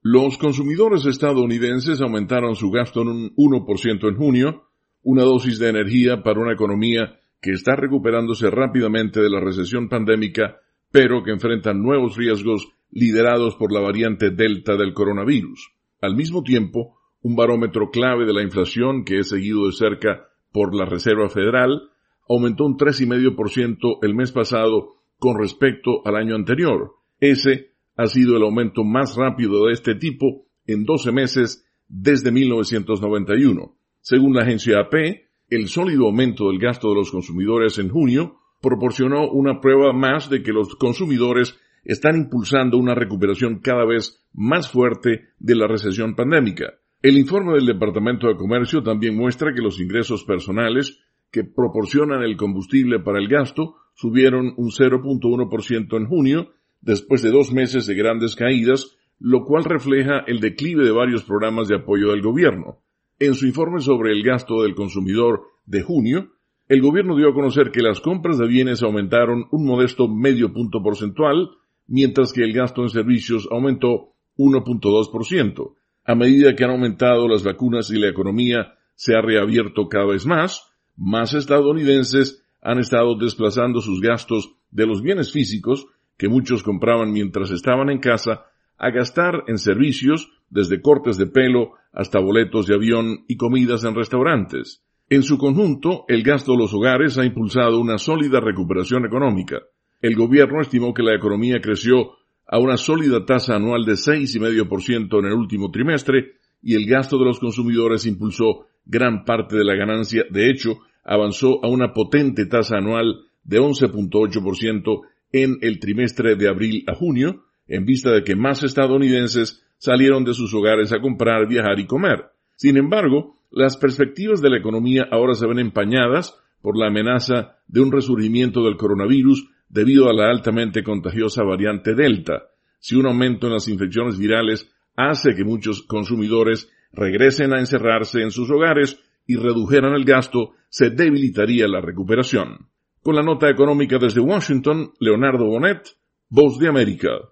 Los consumidores estadounidenses aumentaron su gasto en un 1% en junio, una dosis de energía para una economía que está recuperándose rápidamente de la recesión pandémica, pero que enfrenta nuevos riesgos liderados por la variante Delta del coronavirus. Al mismo tiempo, un barómetro clave de la inflación, que es seguido de cerca por la Reserva Federal, aumentó un 3,5% el mes pasado con respecto al año anterior. Ese ha sido el aumento más rápido de este tipo en 12 meses desde 1991. Según la agencia AP, el sólido aumento del gasto de los consumidores en junio proporcionó una prueba más de que los consumidores están impulsando una recuperación cada vez más fuerte de la recesión pandémica. El informe del Departamento de Comercio también muestra que los ingresos personales que proporcionan el combustible para el gasto subieron un 0,1% en junio, después de 2 meses de grandes caídas, lo cual refleja el declive de varios programas de apoyo del gobierno. En su informe sobre el gasto del consumidor de junio, el gobierno dio a conocer que las compras de bienes aumentaron un modesto 0,5 punto porcentual, mientras que el gasto en servicios aumentó 1,2%. A medida que han aumentado las vacunas y la economía se ha reabierto cada vez más estadounidenses han estado desplazando sus gastos de los bienes físicos que muchos compraban mientras estaban en casa a gastar en servicios, desde cortes de pelo hasta boletos de avión y comidas en restaurantes. En su conjunto, el gasto de los hogares ha impulsado una sólida recuperación económica. El gobierno estimó que la economía creció a una sólida tasa anual de 6,5% en el último trimestre y el gasto de los consumidores impulsó gran parte de la ganancia. De hecho, avanzó a una potente tasa anual de 11,8% en el trimestre de abril a junio, en vista de que más estadounidenses salieron de sus hogares a comprar, viajar y comer. Sin embargo, las perspectivas de la economía ahora se ven empañadas por la amenaza de un resurgimiento del coronavirus debido a la altamente contagiosa variante Delta. Si un aumento en las infecciones virales hace que muchos consumidores regresen a encerrarse en sus hogares y redujeran el gasto, se debilitaría la recuperación. Con la nota económica desde Washington, Leonardo Bonet, Voz de América.